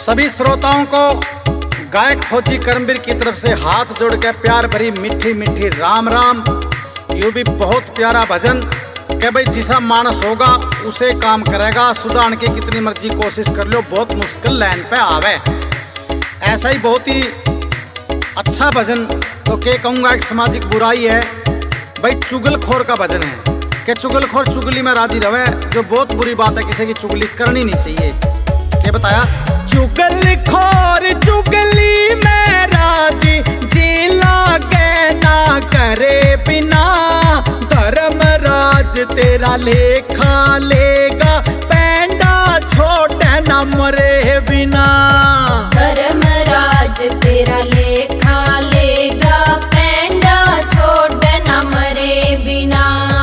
सभी श्रोताओं को गायक फौजी करमवीर की तरफ से हाथ जोड़ के प्यार भरी मीठी मीठी राम राम। यूं भी बहुत प्यारा भजन कि भाई जिसा मानस होगा उसे काम करेगा, सुधारने की कितनी मर्जी कोशिश कर लो, बहुत मुश्किल लाइन पे आवे। ऐसा ही बहुत ही अच्छा भजन तो क्या कहूँगा, एक सामाजिक बुराई है भाई, चुगलखोर का भजन है कि चुगलखोर चुगली में राजी रहे, जो बहुत बुरी बात है, किसी की चुगली करनी नहीं चाहिए। क्या बताया? चुगलखोर चुगली में राजी, जी लागे ना करे बिना, धर्मराज तेरा लेखा लेगा, पैंडा छोटे न मरे बिना। धर्मराज तेरा लेखा लेगा, पैंडा छोटे न मरे बिना।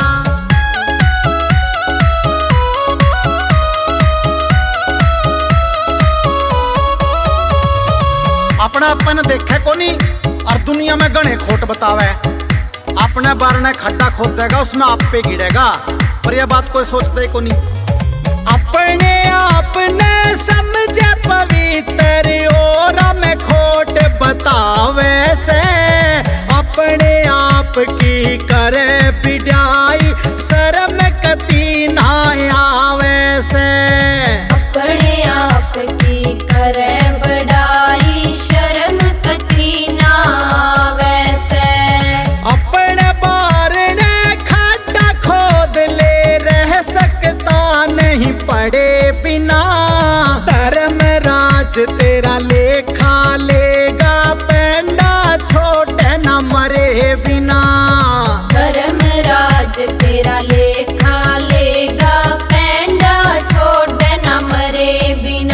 अपनापन देखे कोनी और दुनिया में गणे खोट बतावे, अपने बारे ने खड्डा खोद देगा, उसमें आप पे गिरेगा, पर यह बात कोई सोचता ही कोनी। अपने आप ने समझे पवित्र और में खोट बतावे से, अपने आप की करे पिटाई, शर्म कती ना आवे से। अपने आप की करे बड़ाई, शर्म कती ना आवे से। अपने बारे ने खड्डा खोद ले, रह सकता नहीं पड़े बिना, धर्मराज तेरा लेखा लेगा, पैंडा छोटे न मरे बिना। धर्मराज तेरा लेखा लेगा, पैंडा छोटे न मरे बिना।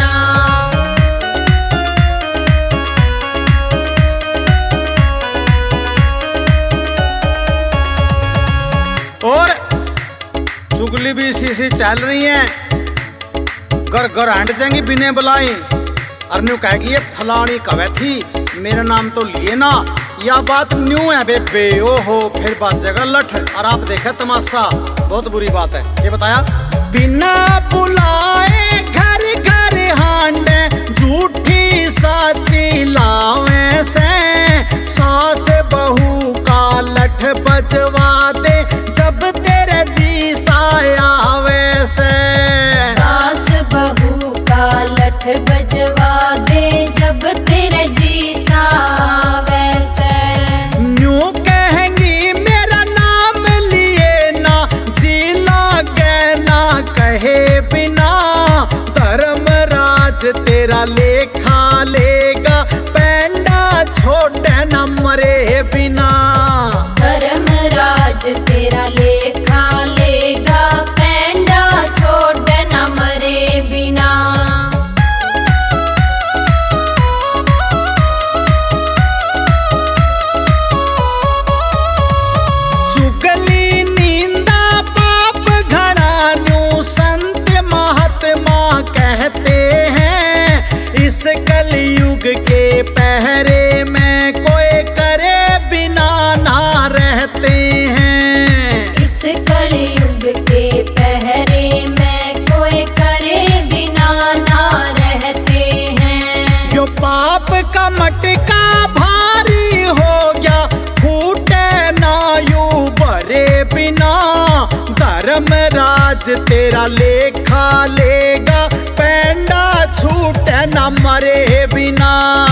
और चुगली भी इसी से चल रही है, घर घर हंड जाएंगी बिने बुलाई, और न्यू कहेगी ये फलानी कवे थी, मेरा नाम तो लिए ना, या बात न्यू है बेबे, ओहो फिर बात जगह लठ, और आप देखे तमाशा, बहुत बुरी बात है। ये बताया? बिना बुलाए घर घर हांडे, झूठी साची लावे से, सास बहू का लठ बजवा दे, जब तेरे जी सायावे से। सास बहू का लठ बजवा दे, जब तेरे जी सावे से। न्यू कहेंगी मेरा नाम लिए ना, जी लागे ना कहे बिना, धर्मराज तेरा लेखा लेगा, पैंडा छोटे न मरे बिना। धर्मराज तेरा लेखा लेगा, पैंडा छोटे न मरे बिना। चुगली निंदा पाप घड़ा, न्यू संत महात्मा कहते हैं, इस कलयुग के पहरे में कोई करे बिना ना रहते हैं। इस कलयुग के पहरे में कोई करे बिना ना रहते हैं। यो पाप का मटका भारी हो गया, फूटे ना यूं भरे बिना, धर्मराज तेरा लेखा लेगा, पैंडा छूटे न मरे बिना।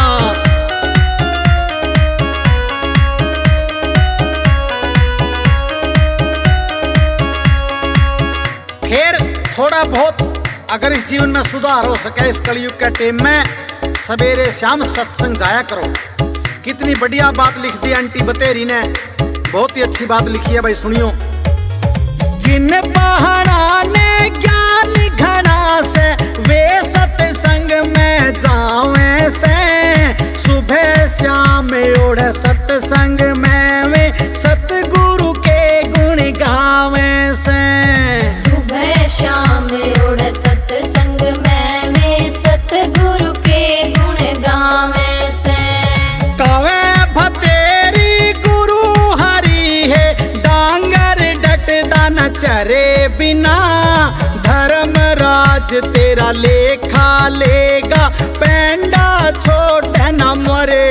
खैर थोड़ा बहुत अगर इस जीवन में सुधार हो सके, इस कलयुग के टाइम में सवेरे शाम सत्संग जाया करो। कितनी बढ़िया बात लिख दी आंटी बतेरी ने, बहुत ही अच्छी बात लिखी है भाई, सुनियो। जिन पहाड़ा ने ज्ञान घना से, वे सत्संग में जावे से, सुबह शाम ओढ़ सत्संग में वे, सतगुरु के गुण गावे से। सुबह शाम ओढ़ सत्संग में वे, सतगुरु के गुण गावे से। कवे भतेरी गुरु हरि है, डांगर डट दान चरे बिना, धर्म राज तेरा लेखा लेगा, पेंडा छोड़ न मरे।